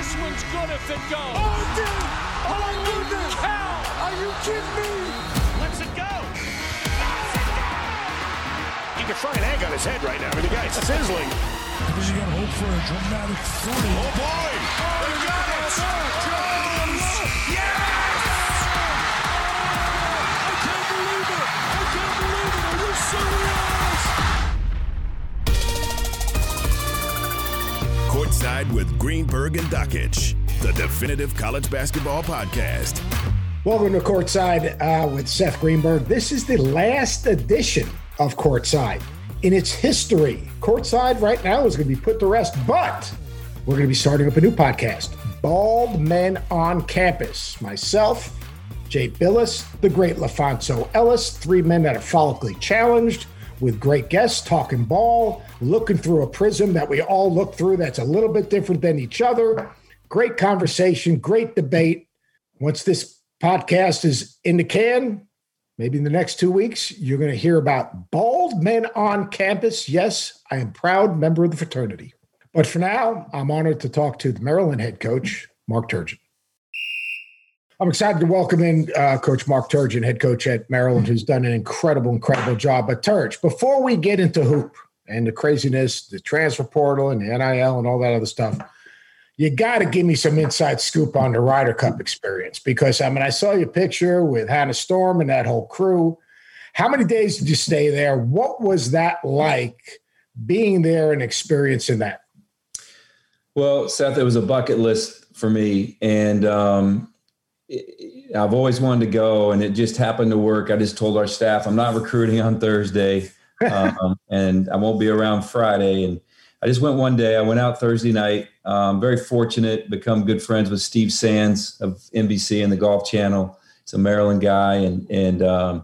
This one's good if it goes. Oh, dude! Oh, my goodness! Cow! Are you kidding me? Let's it go! He could fry an egg on his head right now. I mean, the guy's sizzling. Because you got to hope for a dramatic 40. Oh, boy! They got it! Jones! Yes! I can't believe it! I can't believe it! Are you serious? Courtside with Greenberg and Dakich, the definitive college basketball podcast. Welcome to Courtside with Seth Greenberg. This is the last edition of Courtside. In its history, Courtside right now is going to be put to rest, but we're going to be starting up a new podcast, Bald Men on Campus. Myself, Jay Billis, the great LaFonso Ellis, three men that are follically challenged with great guests, talking ball, looking through a prism that we all look through that's a little bit different than each other. Great conversation, great debate. Once this podcast is in the can, maybe in the next 2 weeks, you're going to hear about Bald Men on Campus. Yes, I am a proud member of the fraternity. But for now, I'm honored to talk to the Maryland head coach, Mark Turgeon. I'm excited to welcome in Coach Mark Turgeon, head coach at Maryland, who's done an incredible job. But Turge, before we get into hoop and the craziness, the transfer portal and the NIL and all that other stuff, you got to give me some inside scoop on the Ryder Cup experience, because, I mean, I saw your picture with Hannah Storm and that whole crew. How many days did you stay there? What was that like, being there and experiencing that? Well, Seth, it was a bucket list for me, and I've always wanted to go, and it just happened to work. I just told our staff I'm not recruiting on Thursday, and I won't be around Friday. And I just went one day. I went out Thursday night. Very fortunate, become good friends with Steve Sands of NBC and the Golf Channel. He's a Maryland guy, and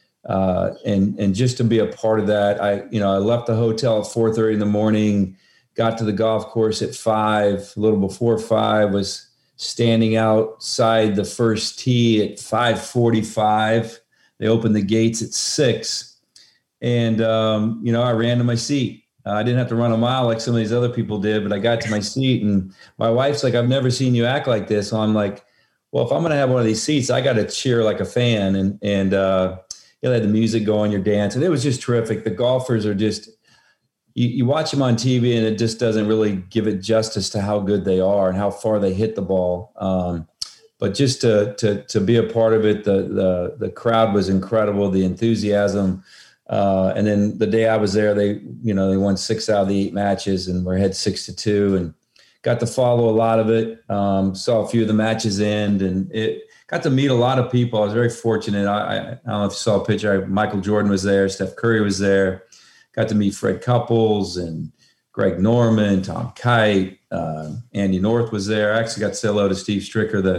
just to be a part of that, I left the hotel at 4:30 in the morning, got to the golf course at 5, a little before 5, was standing outside the first tee at 5:45. They opened the gates at 6, and I ran to my seat. I didn't have to run a mile like some of these other people did, but I got to my seat, and my wife's like, "I've never seen you act like this." So I'm like, "Well, if I'm going to have one of these seats, I got to cheer like a fan." And they had the music going, you're dancing. It was just terrific. The golfers are just, you watch them on TV, and it just doesn't really give it justice to how good they are and how far they hit the ball. But just to be a part of it, the crowd was incredible, the enthusiasm. And then the day I was there, they won 6 out of the 8 matches, and we're ahead 6-2, and got to follow a lot of it. Saw a few of the matches end, and it got to meet a lot of people. I was very fortunate. I don't know if you saw a picture. Michael Jordan was there. Steph Curry was there. Got to meet Fred Couples and Greg Norman, Tom Kite, Andy North was there. I actually got to say hello to Steve Stricker,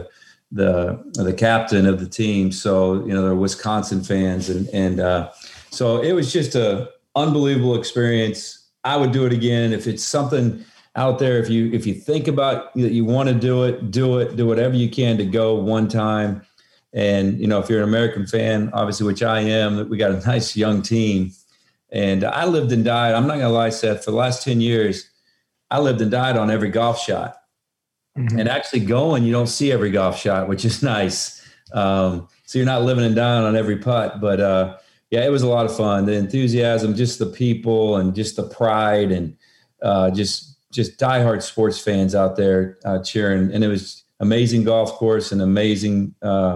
the captain of the team. So, they're Wisconsin fans. And so it was just a unbelievable experience. I would do it again. If it's something out there, if you think about that you want to do it, do whatever you can to go one time. And, if you're an American fan, obviously, which I am, we got a nice young team. And I lived and died. I'm not going to lie, Seth, for the last 10 years, I lived and died on every golf shot. Mm-hmm. And actually going, you don't see every golf shot, which is nice. So you're not living and dying on every putt. But, it was a lot of fun. The enthusiasm, just the people, and just the pride, and just diehard sports fans out there cheering. And it was amazing golf course and amazing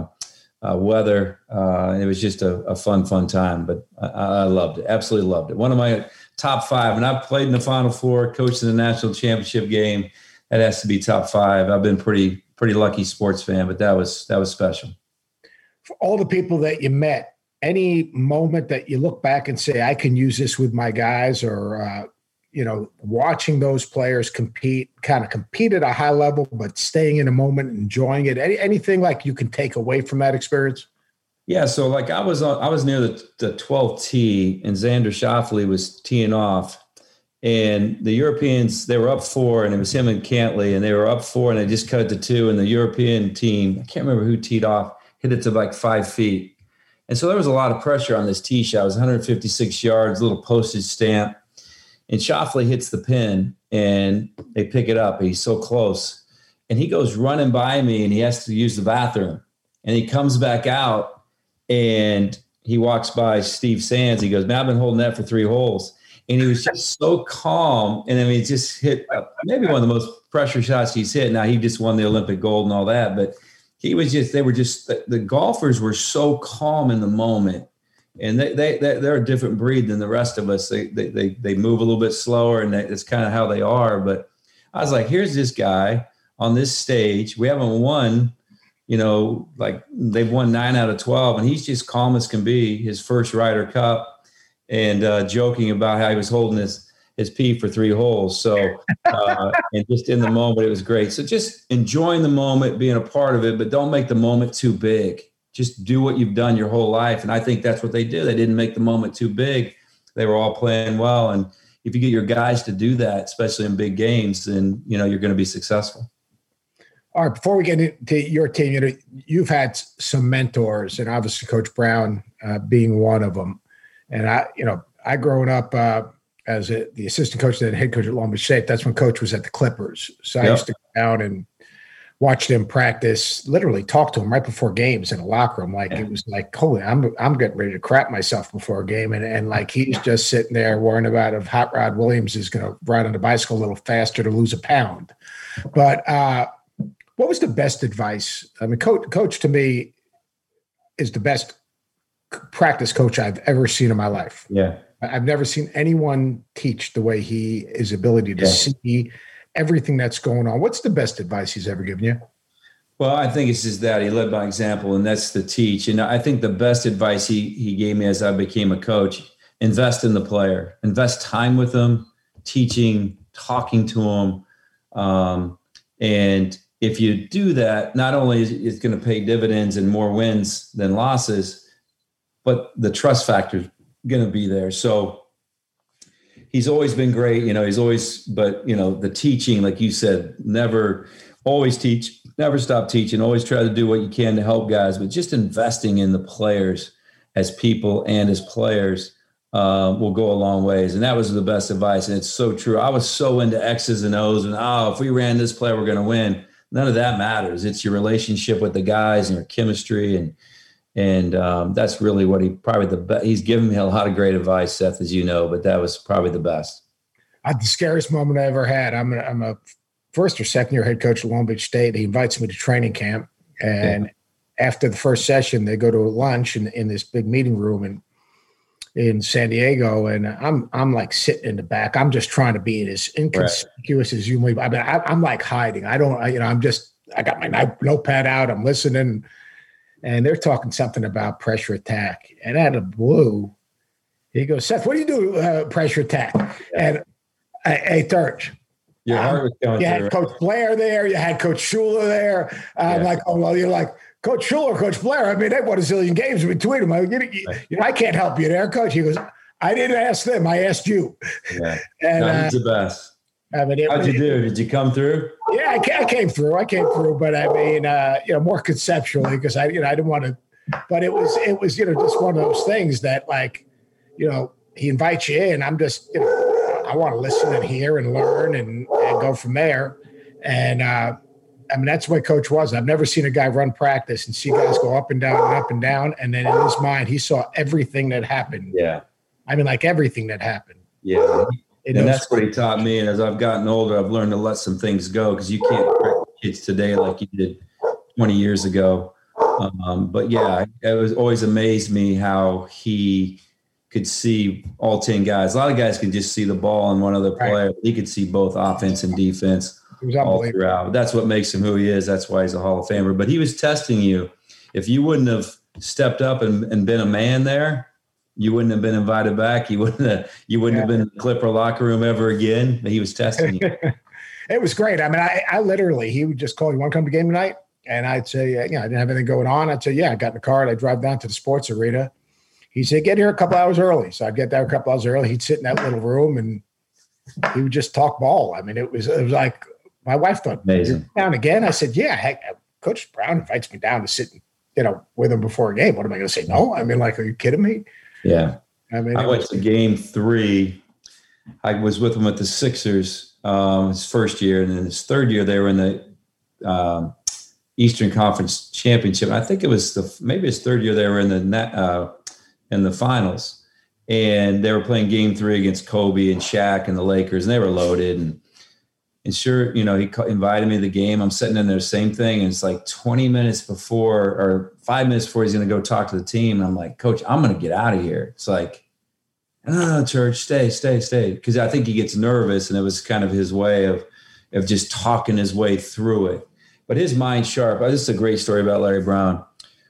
weather. It was just a fun time, but I loved it. Absolutely loved it. One of my top 5, and I've played in the Final Four, coached in the national championship game. That has to be top 5. I've been pretty lucky sports fan, but that was special. For all the people that you met, any moment that you look back and say, I can use this with my guys, or, watching those players compete at a high level, but staying in a moment, enjoying it, anything like you can take away from that experience? Yeah. So like I was near the 12th tee, and Xander Schauffele was teeing off, and the Europeans, they were up 4, and it was him and Cantley, and they were up 4, and they just cut it to 2. And the European team, I can't remember who teed off, hit it to like 5 feet. And so there was a lot of pressure on this tee shot. It was 156 yards, little postage stamp. And Schauffele hits the pin, and they pick it up. He's so close. and he goes running by me and he has to use the bathroom, and he comes back out and he walks by Steve Sands. He goes, man, I've been holding that for 3 holes. And he was just so calm. And I mean, just hit maybe one of the most pressure shots he's hit. Now he just won the Olympic gold and all that, but the golfers were so calm in the moment. And they're a different breed than the rest of us. They move a little bit slower, and it's kind of how they are. But I was like, here's this guy on this stage. We haven't won, like they've won 9 out of 12, and he's just calm as can be, his first Ryder Cup, and joking about how he was holding his pee for 3 holes. So, and just in the moment, it was great. So just enjoying the moment, being a part of it, but don't make the moment too big. Just do what you've done your whole life. And I think that's what they did. They didn't make the moment too big. They were all playing well. And if you get your guys to do that, especially in big games, then, you're going to be successable. All right. Before we get into your team, you've had some mentors, and obviously Coach Brown being one of them. And I growing up as the assistant coach and head coach at Long Beach State, that's when Coach was at the Clippers. So I used to go down and watch them practice, literally talk to them right before games in the locker room. Like, it was like, holy, I'm getting ready to crap myself before a game. And like, he's just sitting there worrying about if Hot Rod Williams is going to ride on the bicycle a little faster to lose a pound. But what was the best advice? I mean, coach to me is the best practice coach I've ever seen in my life. Yeah. I've never seen anyone teach the way his ability to see everything that's going on. What's the best advice he's ever given you? Well, I think it's just that he led by example, and that's the teach. And I think the best advice he gave me as I became a coach, invest in the player, invest time with them, teaching, talking to them. And if you do that, not only is it going to pay dividends and more wins than losses, but the trust factor is going to be there. So he's always been great, but the teaching, like you said, always teach, never stop teaching, always try to do what you can to help guys, but just investing in the players as people and as players will go a long ways. And that was the best advice. And it's so true. I was so into X's and O's and, if we ran this play, we're going to win. None of that matters. It's your relationship with the guys and your chemistry. And that's really what he's given me a lot of great advice, Seth, as you know, but that was probably the best. The scariest moment I ever had. I'm a first or second year head coach at Long Beach State. He invites me to training camp. And after the first session, they go to lunch in this big meeting room in San Diego. And I'm like sitting in the back. I'm just trying to be as inconspicuous as humanly. I mean, I'm like hiding. I got my notepad out. I'm listening. And they're talking something about pressure attack. And out of the blue, he goes, Seth, what do you do pressure attack? And hey, Turch. Your heart was going you had Coach Blair there. You had Coach Shula there. I'm like, oh, well, you're like, Coach Shula or Coach Blair. I mean, they won a zillion games between them. I can't help you there, Coach. He goes, I didn't ask them. I asked you. Yeah. And he's the best. I mean, how'd you do? Did you come through? Yeah, I came through. But I mean, more conceptually, because I didn't want to. But it was just one of those things that, like, he invites you in. I'm just, I want to listen and hear and learn and go from there. And I mean, that's the way Coach was. I've never seen a guy run practice and see guys go up and down and up and down. And then in his mind, he saw everything that happened. Yeah. I mean, like everything that happened. Yeah. And that's what he taught me. And as I've gotten older, I've learned to let some things go, because you can't correct kids today like you did 20 years ago. But yeah, it was always amazed me how he could see all 10 guys. A lot of guys can just see the ball and one other player. Right. He could see both offense and defense all throughout. That's what makes him who he is. That's why he's a Hall of Famer. But he was testing you. If you wouldn't have stepped up and been a man there, you wouldn't have been invited back. You wouldn't have been in the Clipper locker room ever again. He was testing you. It was great. I mean, I literally, he would just call, you want to come to the game tonight? And I'd say, I didn't have anything going on. I'd say, I got in the car and I'd drive down to the sports arena. He said, get here a couple hours early. So I'd get there a couple hours early. He'd sit in that little room and he would just talk ball. I mean, it was like, my wife thought, you're down again? I said, yeah, heck, Coach Brown invites me down to sit, with him before a game. What am I going to say? No. I mean, like, are you kidding me? Yeah. I mean, I went to game 3. I was with him at the Sixers his first year. And then his third year, they were in the Eastern Conference Championship. And I think it was maybe his third year they were in the finals, and they were playing Game 3 against Kobe and Shaq and the Lakers, and they were loaded. And sure, he invited me to the game. I'm sitting in there, same thing, and it's like 20 minutes before or 5 minutes before he's going to go talk to the team. And I'm like, Coach, I'm going to get out of here. It's like, no, Church, stay. Because I think he gets nervous, and it was kind of his way of just talking his way through it. But his mind's sharp. This is a great story about Larry Brown.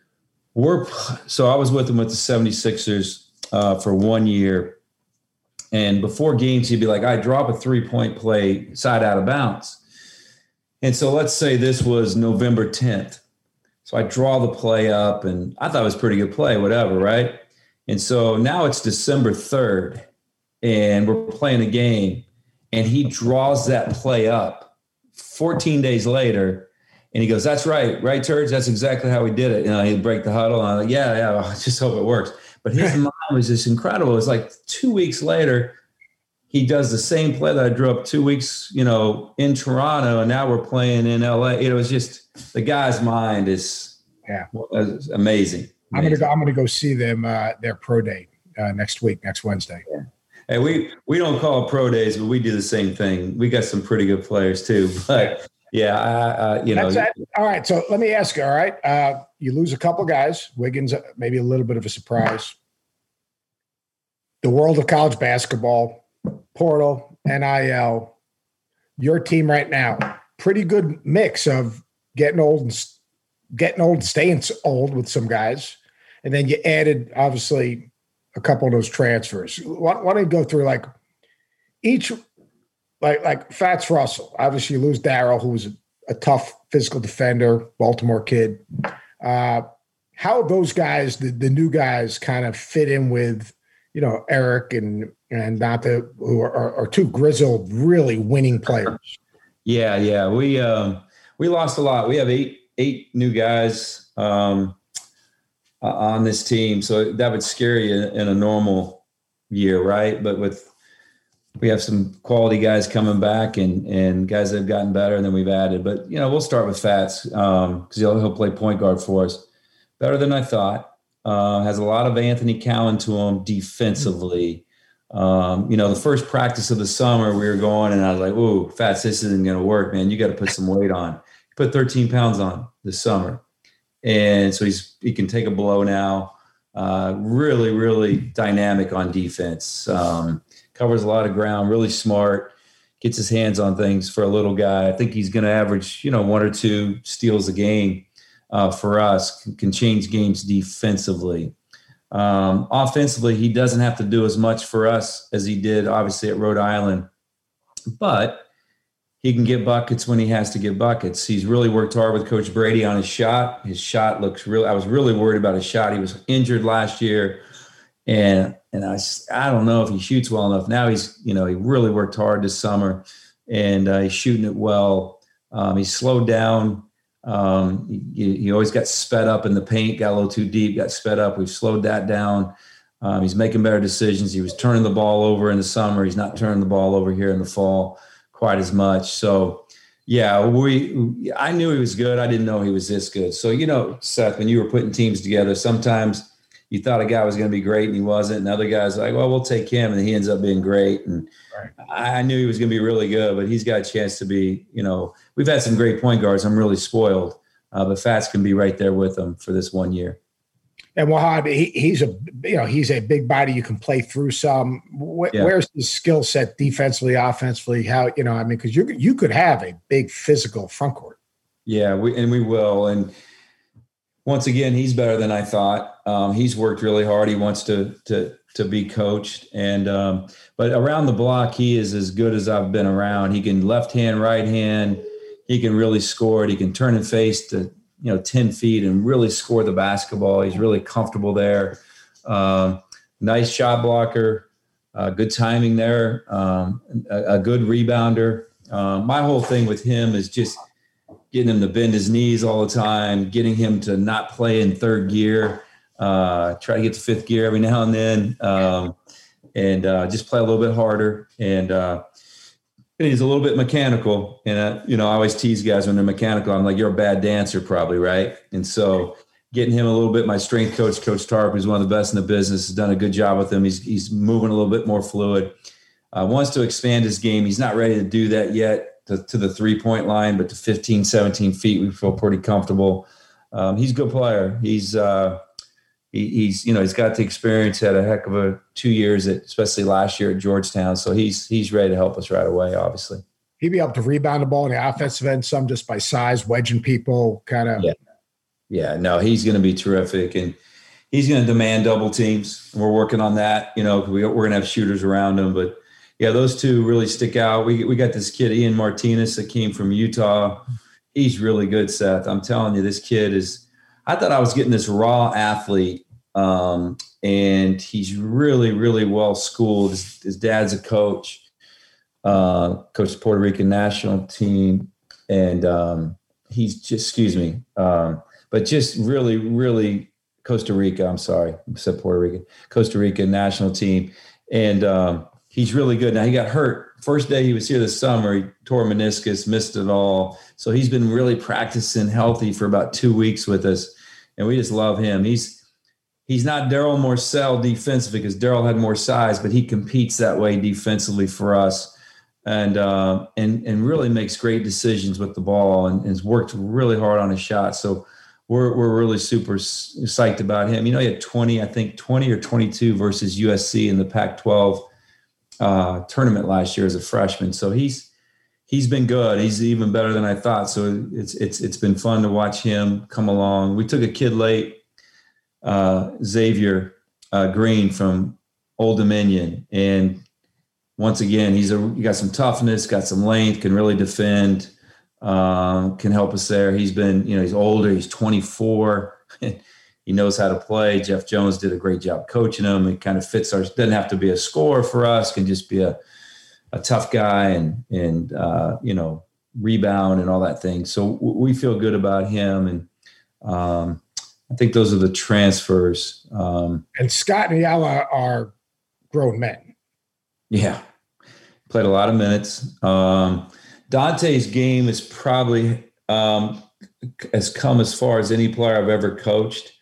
So I was with him with the 76ers for 1 year. And before games, he'd be like, I drop a 3-point play side out of bounds. And so let's say this was November 10th. So I draw the play up, and I thought it was a pretty good play, whatever, right? And so now it's December 3rd, and we're playing a game, and he draws that play up 14 days later, and he goes, that's right, Turge? That's exactly how we did it. He'd break the huddle, and I'm like, yeah, I just hope it works. But his mind was just incredible. It's like 2 weeks later, he does the same play that I drew up 2 weeks, in Toronto, and now we're playing in LA. It was just, the guy's mind is amazing. I'm gonna go see them their pro day next Wednesday. Yeah. Hey, we don't call it pro days, but we do the same thing. We got some pretty good players too. But all right. So let me ask you. All right, you lose a couple guys. Wiggins, maybe a little bit of a surprise. The world of college basketball, portal, NIL. Your team right now, pretty good mix of getting old and staying old with some guys. And then you added, obviously, a couple of those transfers. Why don't you go through like each, like Fats Russell? Obviously, you lose Darryl, who was a tough physical defender, Baltimore kid. How those guys, the new guys, kind of fit in with, Eric and Dante, who are two grizzled, really winning players. Yeah. We lost a lot. We have eight new guys on this team, so that would scare you in a normal year, right? But we have some quality guys coming back and guys that have gotten better, and then we've added. But we'll start with Fats because he'll play point guard for us. Better than I thought. Has a lot of Anthony Cowan to him defensively. The first practice of the summer we were going, and I was like, "Ooh, Fats, this isn't going to work, man. You got to put some weight on." He put 13 pounds on this summer, and so he can take a blow now. Really, really dynamic on defense. Covers a lot of ground. Really smart. Gets his hands on things for a little guy. I think he's going to average, 1 or 2 steals a game for us. Can change games defensively. Offensively, he doesn't have to do as much for us as he did, obviously, at Rhode Island. But he can get buckets when he has to get buckets. He's really worked hard with Coach Brady on his shot. His shot looks real. I was really worried about his shot. He was injured last year, and I don't know if he shoots well enough. Now he really worked hard this summer, and he's shooting it well. He's slowed down. He always got sped up in the paint, got a little too deep, got sped up. We've slowed that down. He's making better decisions. He was turning the ball over in the summer. He's not turning the ball over here in the fall quite as much. So, yeah, I knew he was good. I didn't know he was this good. So, Seth, when you were putting teams together, sometimes you thought a guy was going to be great and he wasn't. And other guys like, well, we'll take him. And he ends up being great. And right. I knew he was going to be really good, but he's got a chance to be, we've had some great point guards. I'm really spoiled. But Fats can be right there with him for this 1 year. And Wahad, he's a big body. You can play through some. Where's his skill set defensively, offensively? How because you could have a big physical front court. Yeah, we will. And once again, he's better than I thought. He's worked really hard. He wants to be coached, and but around the block, he is as good as I've been around. He can left hand, right hand. He can really score it. He can turn and face to 10 feet and really score the basketball. He's really comfortable there. Nice shot blocker, good timing there, a good rebounder. My whole thing with him is just getting him to bend his knees all the time, getting him to not play in third gear, try to get to fifth gear every now and then, and just play a little bit harder. And he's a little bit mechanical. And, I always tease guys when they're mechanical. I'm like, you're a bad dancer probably, right? And so getting him a little bit, my strength coach, Coach Tarp, who's one of the best in the business, has done a good job with him. He's moving a little bit more fluid. Wants to expand his game. He's not ready to do that yet to the 3-point line, but to 15, 17 feet, we feel pretty comfortable. He's a good player. He's got the experience, had a heck of a 2 years, especially last year at Georgetown. So he's ready to help us right away, obviously. He'd be able to rebound the ball in the offensive end, some just by size, wedging people, kind of. Yeah, no, he's going to be terrific. And he's going to demand double teams. We're working on that. We're going to have shooters around him. But, yeah, those two really stick out. We got this kid, Ian Martinez, that came from Utah. He's really good, Seth. I'm telling you, this kid is – I thought I was getting this raw athlete, and he's really, really well schooled. His dad's a coach, coached the Puerto Rican national team, and he's just, but just really, really Costa Rica. I'm sorry, I said Puerto Rican, Costa Rica national team, and he's really good. Now he got hurt. First day he was here this summer, he tore a meniscus, missed it all. So he's been really practicing healthy for about 2 weeks with us, and we just love him. He's not Daryl Morcell defensively because Daryl had more size, but he competes that way defensively for us, and really makes great decisions with the ball and has worked really hard on his shot. So we're really super psyched about him. He had 20 or 22 versus USC in the Pac-12 tournament last year as a freshman. So he's been good. He's even better than I thought. So it's been fun to watch him come along. We took a kid late, Xavier Green from Old Dominion, and once again he got some toughness, got some length, can really defend, can help us there. He's been he's older. He's 24. He knows how to play. Jeff Jones did a great job coaching him. It kind of fits doesn't have to be a scorer for us, can just be a tough guy and rebound and all that thing. So we feel good about him. And I think those are the transfers. And Scott and Ayala are grown men. Yeah. Played a lot of minutes. Dante's game is probably has come as far as any player I've ever coached.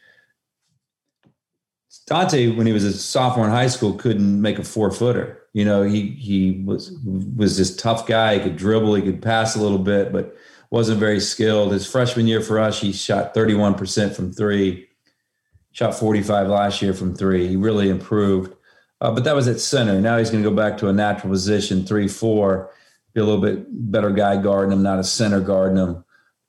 Dante, when he was a sophomore in high school, couldn't make a 4-footer. He was this tough guy. He could dribble, he could pass a little bit, but wasn't very skilled. His freshman year for us, he shot 31% from three, shot 45 last year from three. He really improved. But that was at center. Now he's going to go back to a natural position, 3-4, be a little bit better guy guarding him, not a center guarding him.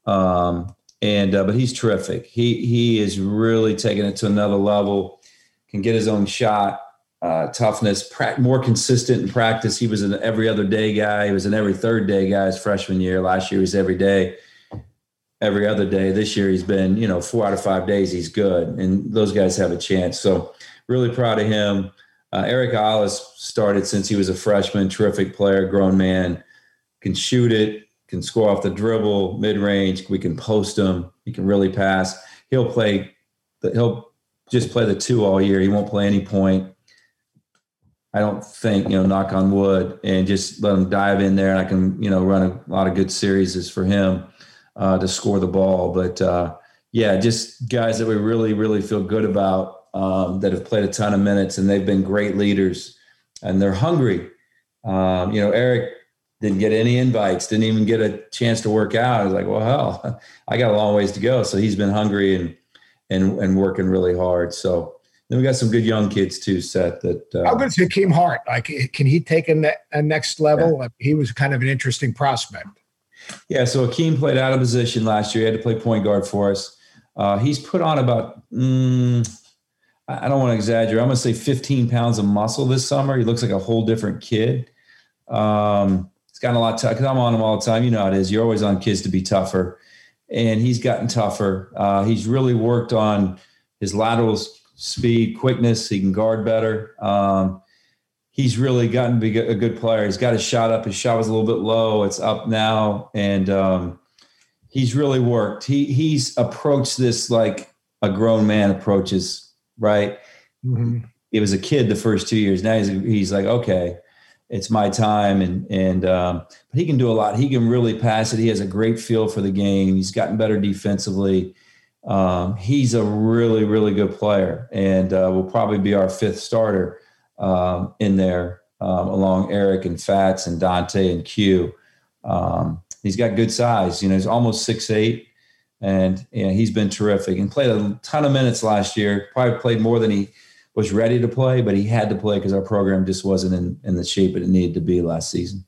But he's terrific. He is really taking it to another level. Can get his own shot, toughness, more consistent in practice. He was an every other day guy. He was an every third day guy his freshman year. Last year he was every day, every other day. This year he's been, 4 out of 5 days he's good. And those guys have a chance. So really proud of him. Eric Hollis started since he was a freshman, terrific player, grown man, can shoot it, can score off the dribble, mid-range. We can post him. He can really pass. He'll just play the 2 all year. He won't play any point. I don't think, knock on wood, and just let him dive in there. And I can, run a lot of good series for him to score the ball. But just guys that we really, really feel good about that have played a ton of minutes, and they've been great leaders, and they're hungry. Eric didn't get any invites, didn't even get a chance to work out. I was like, well, hell, I got a long ways to go. So he's been hungry and working really hard. So then we got some good young kids too, Seth. How good is Hakeem Hart? Can he take a next level? Yeah. He was kind of an interesting prospect. Yeah, so Hakeem played out of position last year. He had to play point guard for us. He's put on about, I don't want to exaggerate, I'm going to say 15 pounds of muscle this summer. He looks like a whole different kid. He's gotten a lot tougher, because I'm on him all the time. You know how it is. You're always on kids to be tougher. And he's gotten tougher. He's really worked on his lateral speed, quickness. He can guard better. He's really gotten to be a good player. He's got his shot up. His shot was a little bit low. It's up now. And he's really worked. He's approached this like a grown man approaches, right? Mm-hmm. He was a kid the first 2 years. Now he's like, okay. it's my time. But he can do a lot. He can really pass it. He has a great feel for the game. He's gotten better defensively. He's a really, really good player, and will probably be our fifth starter in there, along Eric and Fats and Dante and Q. He's got good size. He's almost 6'8", and he's been terrific and played a ton of minutes last year. Probably played more than he was ready to play, but he had to play because our program just wasn't in the shape it needed to be last season.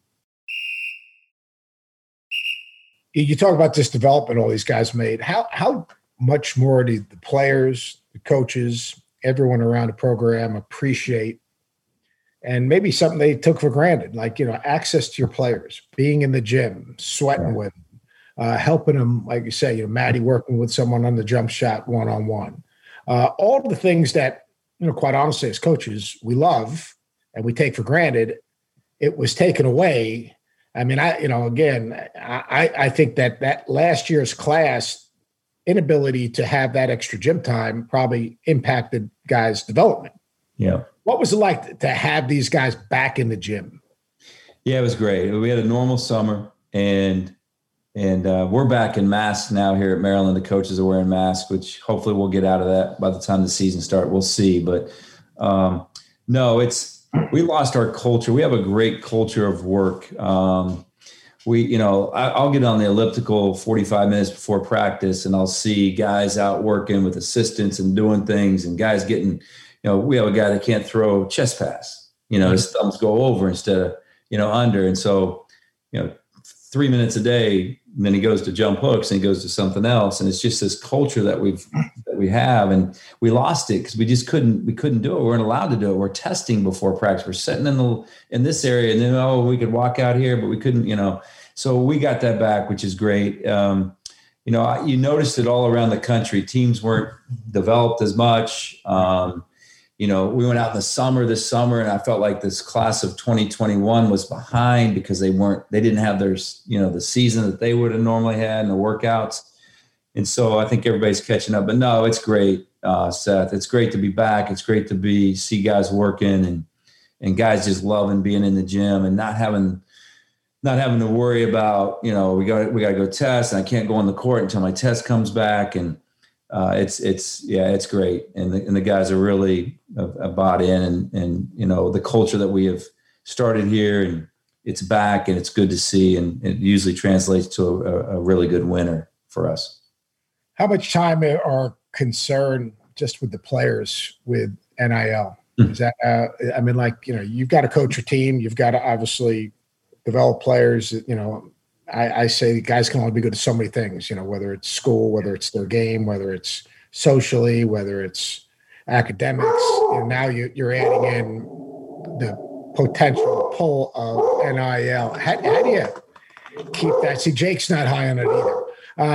You talk about this development all these guys made. How much more do the players, the coaches, everyone around the program appreciate, and maybe something they took for granted, like, access to your players, being in the gym, sweating with them, helping them, like you say, Maddie working with someone on the jump shot one-on-one. All the things that, quite honestly, as coaches, we love and we take for granted, it was taken away. I mean, I think that last year's class inability to have that extra gym time probably impacted guys' development. Yeah. What was it like to have these guys back in the gym? Yeah, it was great. We had a normal summer, and we're back in masks now here at Maryland. The coaches are wearing masks, which hopefully we'll get out of that by the time the season starts. We'll see. But we lost our culture. We have a great culture of work. I'll get on the elliptical 45 minutes before practice, and I'll see guys out working with assistants and doing things, and guys getting, we have a guy that can't throw chest pass, his thumbs go over instead of, under. And so, 3 minutes a day, and then he goes to jump hooks and he goes to something else. And it's just this culture that we have, and we lost it because we couldn't do it. We weren't allowed to do it. We're testing before practice. We're sitting in this area, and then, we could walk out here, but we couldn't, so we got that back, which is great. You noticed it all around the country. Teams weren't developed as much. We went out in this summer, and I felt like this class of 2021 was behind because they didn't have their, the season that they would have normally had and the workouts. And so I think everybody's catching up, but no, it's great, Seth. It's great to be back. It's great to see guys working and guys just loving being in the gym and not having to worry about, we got to go test, and I can't go on the court until my test comes back. And it's great. And the guys are really bought in, and the culture that we have started here, and it's back, and it's good to see. And it usually translates to a really good winner for us. How much time are concerned just with the players with NIL? Is that, you've got to coach your team. You've got to obviously develop players. I say guys can only be good at so many things, whether it's school, whether it's their game, whether it's socially, whether it's academics. Now you're adding in the potential pull of NIL. How do you keep that? See, Jake's not high on it either.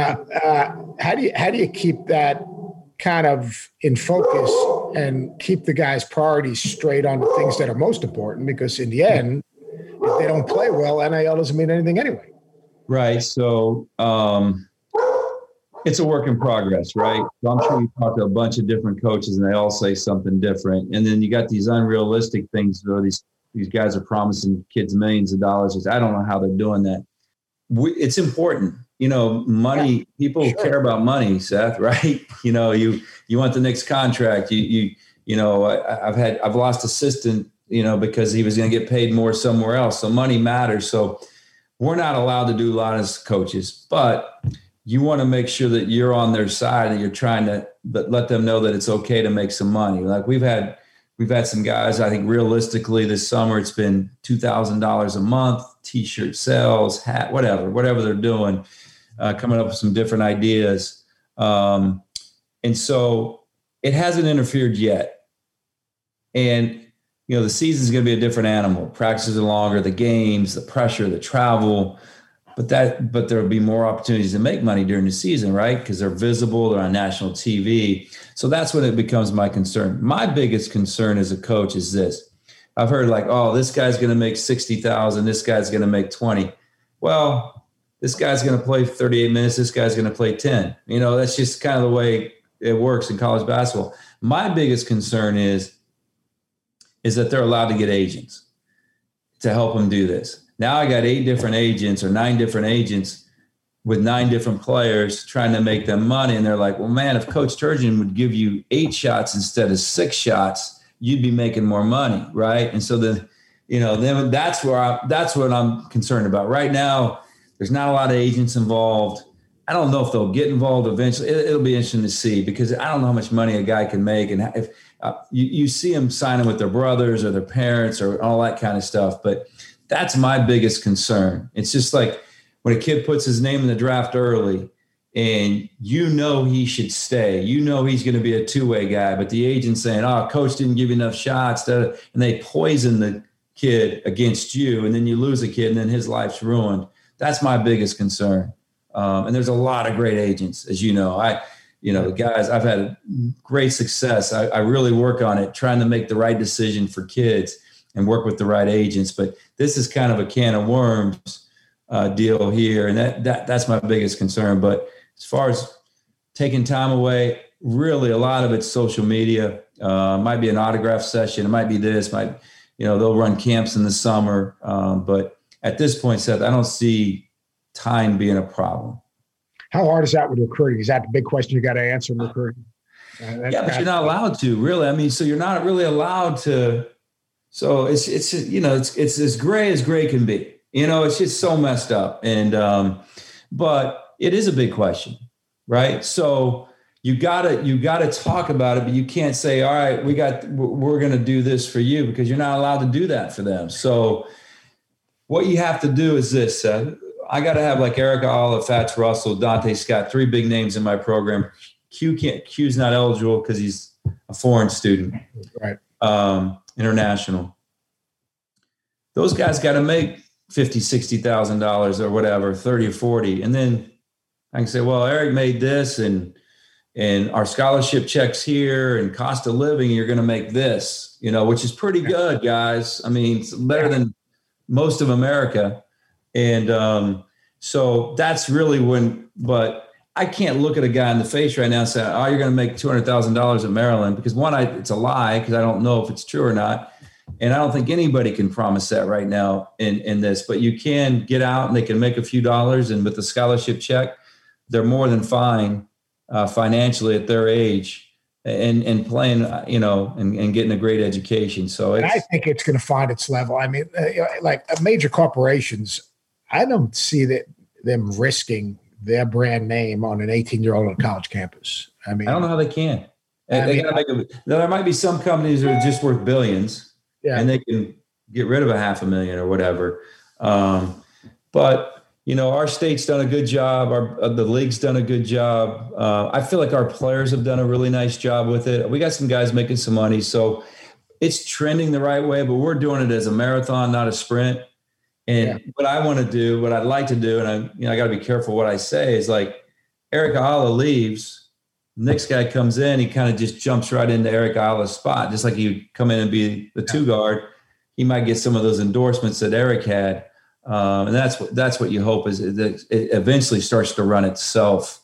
How do you keep that kind of in focus and keep the guys' priorities straight on the things that are most important? Because in the end, if they don't play well, NIL doesn't mean anything anyway. Right. So it's a work in progress, right? So I'm sure you talk to a bunch of different coaches, and they all say something different. And then you got these unrealistic things where these guys are promising kids millions of dollars. I don't know how they're doing that. It's important. Money, people care about money, Seth, right? You want the next contract. I've lost assistant, because he was going to get paid more somewhere else. So money matters. So we're not allowed to do a lot as coaches, but you want to make sure that you're on their side and you're trying to let them know that it's okay to make some money. Like we've had some guys, I think realistically this summer, it's been $2,000 a month, t-shirt sales, hat, whatever they're doing, coming up with some different ideas. And so it hasn't interfered yet. And, the season's going to be a different animal. Practices are longer, the games, the pressure, the travel, but there'll be more opportunities to make money during the season, right? Because they're visible, they're on national TV. So that's when it becomes my concern. My biggest concern as a coach is this. I've heard this guy's going to make $60,000, this guy's going to make 20. Well, this guy's going to play 38 minutes, this guy's going to play 10. That's just kind of the way it works in college basketball. My biggest concern is that they're allowed to get agents. to help them do this. Now I got 8 different agents or 9 different agents with 9 different players trying to make them money. And they're like, well, man, if Coach Turgeon would give you 8 shots instead of 6 shots, you'd be making more money. Right. And so then that's what I'm concerned about right now. There's not a lot of agents involved. I don't know if they'll get involved eventually. It'll be interesting to see, because I don't know how much money a guy can make. And if you see them signing with their brothers or their parents or all that kind of stuff. But that's my biggest concern. It's just like when a kid puts his name in the draft early and he should stay, he's going to be a 2-way guy, but the agent's saying, oh, coach didn't give you enough shots, and they poison the kid against you, and then you lose a kid and then his life's ruined. That's my biggest concern. And there's a lot of great agents, as you know. The guys, I've had great success. I really work on it, trying to make the right decision for kids and work with the right agents. But this is kind of a can of worms deal here. And that's my biggest concern. But as far as taking time away, really a lot of it's social media. Might be an autograph session. It might be this, they'll run camps in the summer. But at this point, Seth, I don't see time being a problem. How hard is that with recruiting? Is that the big question you got to answer in recruiting? But you're not allowed to, really. I mean, so you're not really allowed to. So it's as gray can be. It's just so messed up. And but it is a big question, right? So you gotta talk about it, but you can't say, all right, we're gonna do this for you, because you're not allowed to do that for them. So what you have to do is this. I got to have like Eric Alla, Fats Russell, Dante Scott, 3 big names in my program. Q's not eligible because he's a foreign student, right? International. Those guys got to make $50,000, $60,000 or whatever, 30 or 40. And then I can say, well, Eric made this and our scholarship checks here and cost of living, you're going to make this, which is pretty good, guys. I mean, it's better than most of America. And so that's really but I can't look at a guy in the face right now and say, oh, you're going to make $200,000 at Maryland, because one, it's a lie, because I don't know if it's true or not. And I don't think anybody can promise that right now in this, but you can get out and they can make a few dollars. And with the scholarship check, they're more than fine financially at their age and playing, and getting a great education. So I think it's going to find its level. I mean, like major corporations, I don't see them risking their brand name on an 18-year-old on a college campus. I mean, I don't know how they can. There might be some companies that are just worth billions, and they can get rid of $500,000 or whatever. But our state's done a good job. The league's done a good job. I feel like our players have done a really nice job with it. We got some guys making some money, so it's trending the right way. But we're doing it as a marathon, not a sprint. And what I want to do, what I'd like to do, and I got to be careful what I say, is like Eric Alla leaves, next guy comes in, he kind of just jumps right into Eric Alla's spot, just like he would come in and be the 2 guard. He might get some of those endorsements that Eric had, and that's what you hope is that it eventually starts to run itself.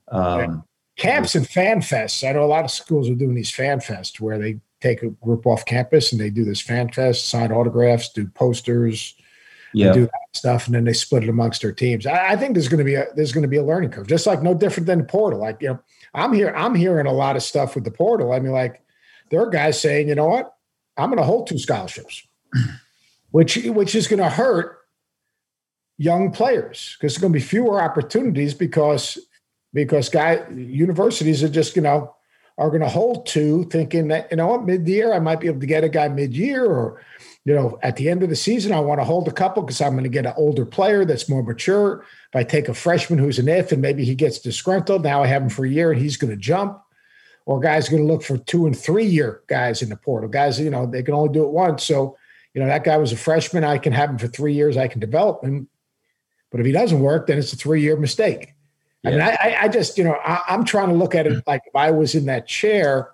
Camps and fan fests. I know a lot of schools are doing these fan fests where they take a group off campus and they do this fan fest, sign autographs, do posters. Do that stuff, and then they split it amongst their teams. I think there's going to be a learning curve, just like no different than the portal. Like, I'm hearing a lot of stuff with the portal. I mean, like, there are guys saying, you know what, I'm going to hold 2 scholarships, which is going to hurt young players, because there's going to be fewer opportunities because universities are just are going to hold 2, thinking that, mid-year I might be able to get a guy mid-year, or at the end of the season, I want to hold a couple because I'm going to get an older player that's more mature. If I take a freshman who's an if and maybe he gets disgruntled, now I have him for a year and he's going to jump. Or guys are going to look for 2 and 3 year guys in the portal. Guys, they can only do it once. So, that guy was a freshman. I can have him for 3 years. I can develop him. But if he doesn't work, then it's a 3-year mistake. Yeah. I mean, I just, I'm trying to look at it like if I was in that chair.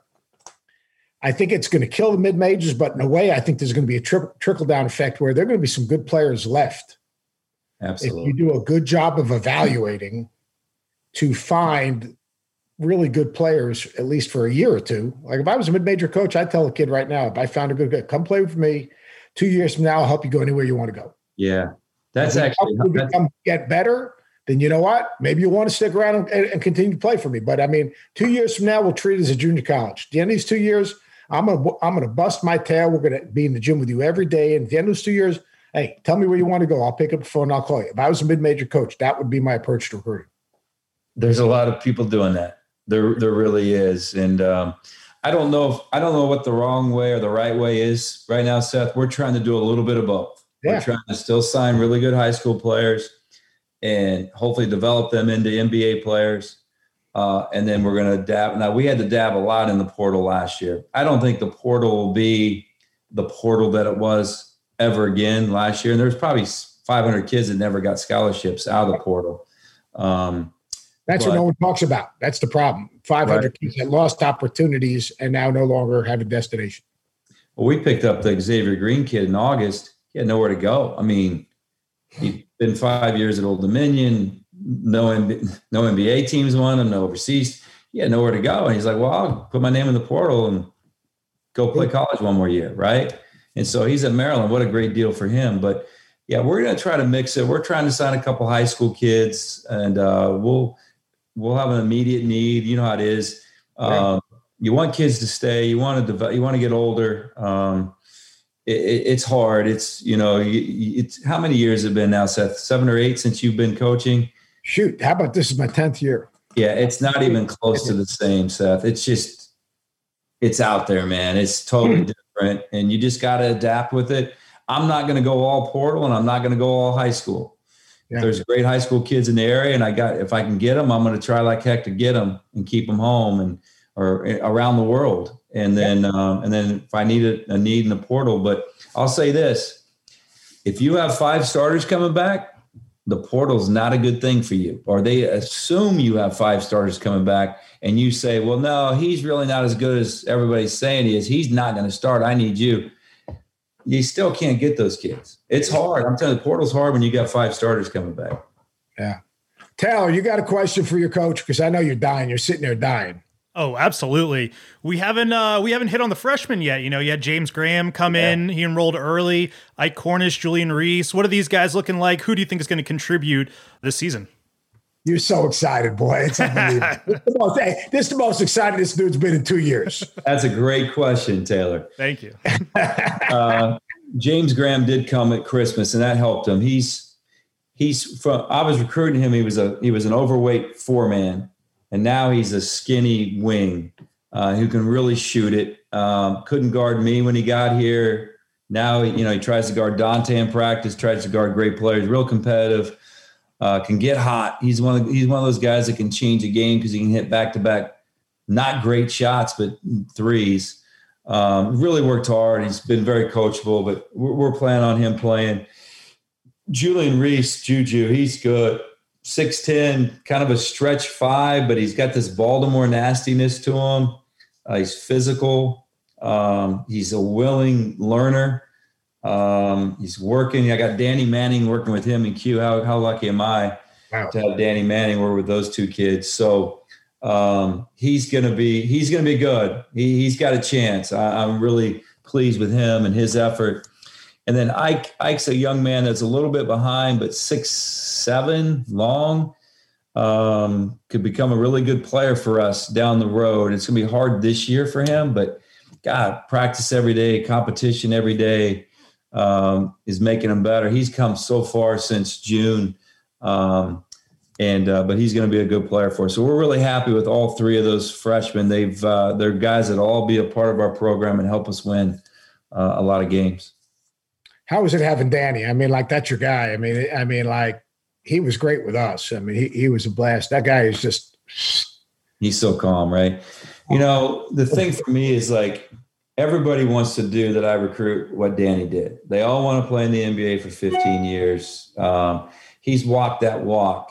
I think it's going to kill the mid-majors, but in a way, I think there's going to be a trickle-down effect where there are going to be some good players left. Absolutely. If you do a good job of evaluating to find really good players, at least for a year or 2. Like if I was a mid-major coach, I'd tell a kid right now, if I found a good guy, come play with me, 2 years from now, I'll help you go anywhere you want to go. Yeah. That's actually get better. Then you know what? Maybe you want to stick around and continue to play for me. But I mean, 2 years from now, we'll treat it as a junior college. At the end of these 2 years, I'm gonna bust my tail. We're gonna be in the gym with you every day. And at the end of those 2 years, hey, tell me where you want to go. I'll pick up the phone and I'll call you. If I was a mid-major coach, that would be my approach to recruiting. There's a lot of people doing that. There really is. And I don't know what the wrong way or the right way is right now, Seth. We're trying to do a little bit of both. Yeah. We're trying to still sign really good high school players and hopefully develop them into NBA players. And then we're going to dab. Now, we had to dab a lot in the portal last year. I don't think the portal will be the portal that it was ever again last year. And there's probably 500 kids that never got scholarships out of the portal. That's what no one talks about. That's the problem. 500 kids that lost opportunities and now no longer have a destination. Well, we picked up the Xavier Green kid in August. He had nowhere to go. I mean, he'd been 5 years at Old Dominion. No NBA teams won him, no overseas. He had nowhere to go. And he's like, well, I'll put my name in the portal and go play college one more year, right? And so he's at Maryland. What a great deal for him. But, yeah, we're going to try to mix it. We're trying to sign a couple high school kids, and we'll have an immediate need. You know how it is. You want kids to stay. You want to get older. It's hard. It's, it's how many years have it been now, Seth? 7 or 8 since you've been coaching? Shoot, how about this is my 10th year? Yeah, it's not even close to the same, Seth. It's just, it's out there, man. It's totally different, and you just got to adapt with it. I'm not going to go all portal, and I'm not going to go all high school. Yeah. There's great high school kids in the area, and if I can get them, I'm going to try like heck to get them and keep them home or around the world. And then if I need a need in the portal, but I'll say this: if you have 5 starters coming back, the portal's not a good thing for you. Or they assume you have 5 starters coming back, and you say, well, no, he's really not as good as everybody's saying he is. He's not going to start. I need you. You still can't get those kids. It's hard. I'm telling you, the portal's hard when you got 5 starters coming back. Yeah. Taylor, you got a question for your coach? Because I know you're dying. You're sitting there dying. Oh, absolutely. We haven't hit on the freshmen yet. You had James Graham come in. He enrolled early. Ike Cornish, Julian Reese. What are these guys looking like? Who do you think is going to contribute this season? You're so excited, boy. It's unbelievable. This is the most excited this dude's been in 2 years. That's a great question, Taylor. Thank you. James Graham did come at Christmas, and that helped him. I was recruiting him. He was an overweight 4-man, and now he's a skinny wing who can really shoot it. Couldn't guard me when he got here. Now, he tries to guard Dante in practice, tries to guard great players, real competitive. Can get hot. He's one of those guys that can change a game because he can hit back-to-back, not great shots, but threes. Really worked hard. He's been very coachable, but we're planning on him playing. Julian Reese, Juju, he's good. 6'10", kind of a stretch 5, but he's got this Baltimore nastiness to him. He's physical. He's a willing learner. He's working. I got Danny Manning working with him in Q. How lucky am I to have Danny Manning work with those 2 kids? So he's gonna be good. He's got a chance. I'm really pleased with him and his effort. And then Ike's a young man that's a little bit behind, but 6'7", long. Could become a really good player for us down the road. It's gonna be hard this year for him, but God, practice every day, competition every day. Is making him better. He's come so far since June, but he's going to be a good player for us. So we're really happy with all 3 of those freshmen. They're guys that all be a part of our program and help us win a lot of games. How was it having Danny? I mean, like, that's your guy. I mean, like, he was great with us. I mean, he was a blast. That guy is just. He's so calm, right? The thing for me is like, everybody wants to do that I recruit what Danny did. They all want to play in the NBA for 15 years. He's walked that walk.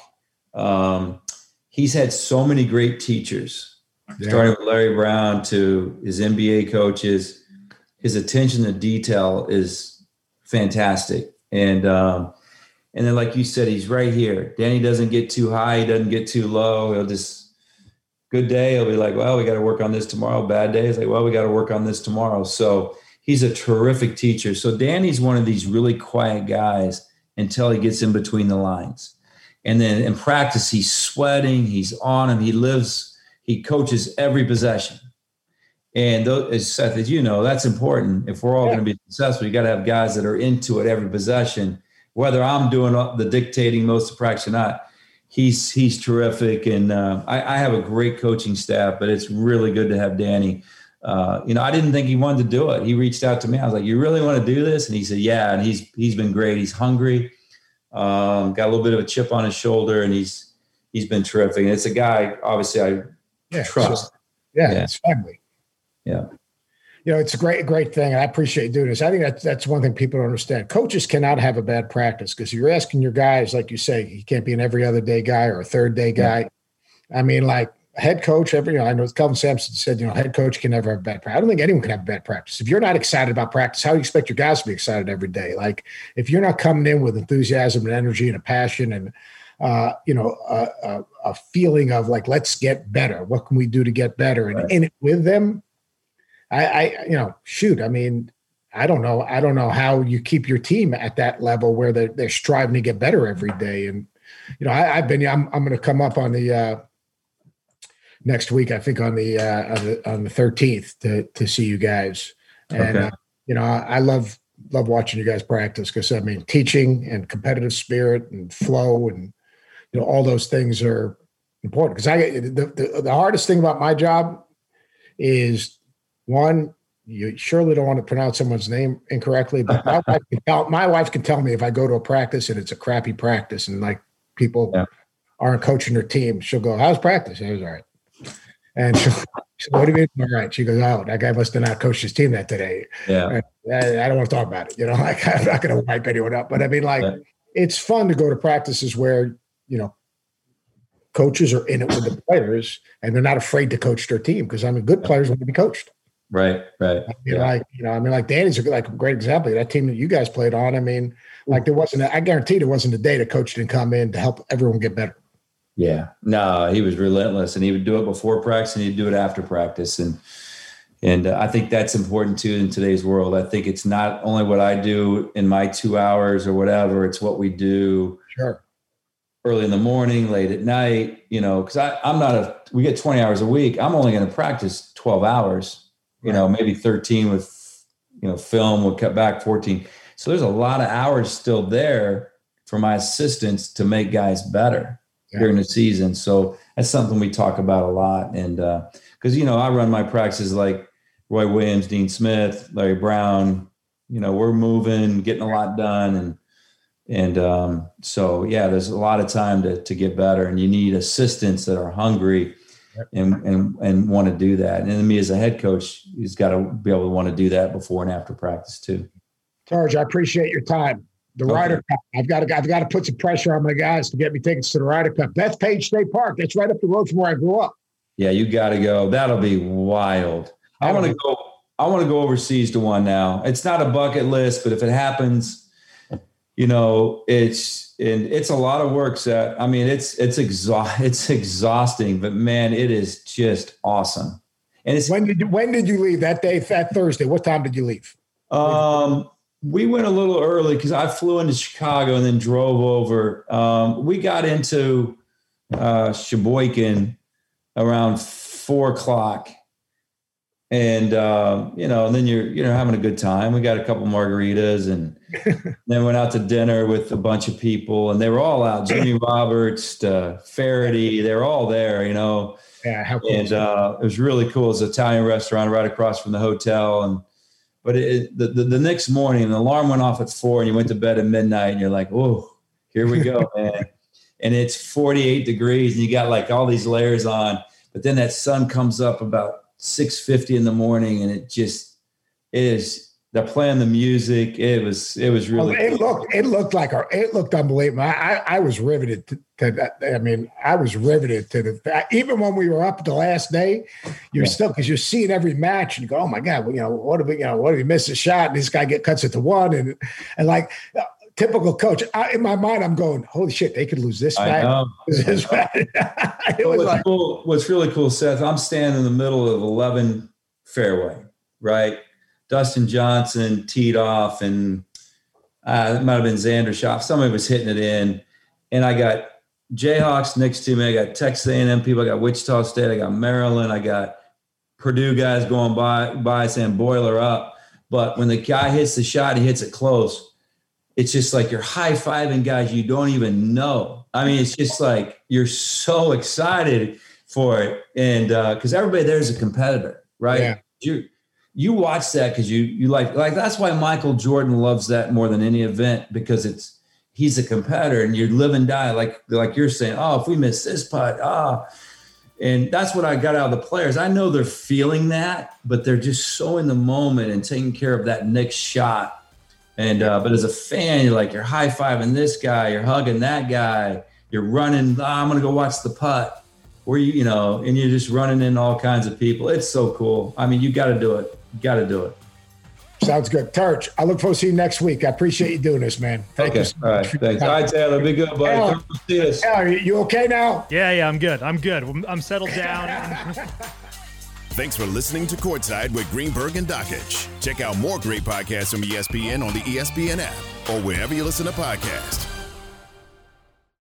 He's had so many great teachers, starting with Larry Brown to his NBA coaches. His attention to detail is fantastic. And then, like you said, he's right here. Danny doesn't get too high. He doesn't get too low. He'll just – good day, he'll be like, well, we got to work on this tomorrow. Bad day, it's like, well, we got to work on this tomorrow. So he's a terrific teacher. So Danny's one of these really quiet guys until he gets in between the lines. And then in practice, he's sweating, he's on him, he coaches every possession. And as Seth, as you know, that's important. If we're all going to be successful, you got to have guys that are into it every possession, whether I'm doing the dictating most of practice or not. He's terrific. And I have a great coaching staff, but it's really good to have Danny. I didn't think he wanted to do it. He reached out to me. I was like, you really want to do this? And he said, yeah. And he's been great. He's hungry. Got a little bit of a chip on his shoulder, and he's been terrific. And it's a guy, obviously, I trust. It's family. Yeah. It's a great thing. And I appreciate you doing this. I think that's one thing people don't understand. Coaches cannot have a bad practice because you're asking your guys, like you say, he can't be an every other day guy or a third day guy. Yeah. I mean, like head coach, I know Kelvin Sampson said, head coach can never have bad practice. I don't think anyone can have bad practice. If you're not excited about practice, how do you expect your guys to be excited every day? Like if you're not coming in with enthusiasm and energy and a passion and, a feeling of like, let's get better. What can we do to get better? And in it with them, I don't know how you keep your team at that level where they're striving to get better every day. And, I'm going to come up on the next week, I think on the 13th to see you guys. And, I love watching you guys practice because teaching and competitive spirit and flow and, all those things are important because the hardest thing about my job is, one, you surely don't want to pronounce someone's name incorrectly, but my wife can tell me if I go to a practice and it's a crappy practice and like people aren't coaching their team, she'll go, how's practice? It was all right. And she'll what do you mean? All right. She goes, oh, that guy must have not coached his team that today. Yeah. I don't want to talk about it. I'm not going to wipe anyone up, but it's fun to go to practices where, coaches are in it with the players and they're not afraid to coach their team because good players want to be coached. Right. Like Danny's a great example of that team that you guys played on. I guarantee there wasn't a day the coach didn't come in to help everyone get better. Yeah, no, he was relentless, and he would do it before practice and he'd do it after practice. And I think that's important too in today's world. I think it's not only what I do in my 2 hours or whatever, it's what we do early in the morning, late at night, because we get 20 hours a week. I'm only going to practice 12 hours, maybe 13 with, film, we'll cut back 14. So there's a lot of hours still there for my assistants to make guys better during the season. So that's something we talk about a lot. And because, I run my practices like Roy Williams, Dean Smith, Larry Brown, we're moving, getting a lot done. And so, there's a lot of time to get better, and you need assistants that are hungry and want to do that. And then me as a head coach, he's got to be able to want to do that before and after practice too. Tarj, I appreciate your time. The Ryder Cup. I've got to put some pressure on my guys to get me tickets to the Ryder Cup. Bethpage State Park. That's right up the road from where I grew up. Yeah, you got to go. That'll be wild. I want to go overseas to one now. It's not a bucket list, but if it happens, it's a lot of work, Seth. It's exhausting, but man, it is just awesome. And it's when did you leave that day? That Thursday. What time did you leave? We went a little early because I flew into Chicago and then drove over. We got into Sheboygan around 4:00. And, and then you're having a good time. We got a couple margaritas and then went out to dinner with a bunch of people, and they were all out. Jimmy Roberts, Faraday, they were all there, Yeah, how cool. And it was really cool. It's an Italian restaurant right across from the hotel. But the next morning, the alarm went off at 4 and you went to bed at midnight and you're like, oh, here we go, man. And it's 48 degrees and you got like all these layers on, but then that sun comes up about 6:50 in the morning, and they're playing the music. It was really cool. It looked unbelievable. I was riveted to that. I was riveted to the even when we were up the last day, you're still, because you're seeing every match and you go, oh my God, what if we miss a shot and this guy cuts it to one and like typical coach. In my mind, I'm going, holy shit, they could lose this match. What's really cool, Seth, I'm standing in the middle of 11 fairway, right? Dustin Johnson teed off, and it might have been Xander Schaff. Somebody was hitting it in, and I got Jayhawks next to me. I got Texas A&M people. I got Wichita State. I got Maryland. I got Purdue guys going by saying boiler up. But when the guy hits the shot, he hits it close. It's just like you're high-fiving guys you don't even know. I mean, it's just like you're so excited for it. And because everybody there is a competitor, right? Yeah. You watch that because you like that's why Michael Jordan loves that more than any event, because he's a competitor and you live and die like you're saying, oh, if we miss this putt, and that's what I got out of the players. I know they're feeling that, but they're just so in the moment and taking care of that next shot. And but as a fan, you're high-fiving this guy, you're hugging that guy, you're running, I'm going to go watch the putt. Or and you're just running in all kinds of people. It's so cool. I mean, you got to do it. You got to do it. Sounds good. Turch, I look forward to seeing you next week. I appreciate you doing this, man. Thank you. All right. Thanks. All right, Taylor. Be good, buddy. Come see us. You okay now? Yeah, I'm good. I'm settled down. Thanks for listening to Courtside with Greenberg and Dakich. Check out more great podcasts from ESPN on the ESPN app or wherever you listen to podcasts.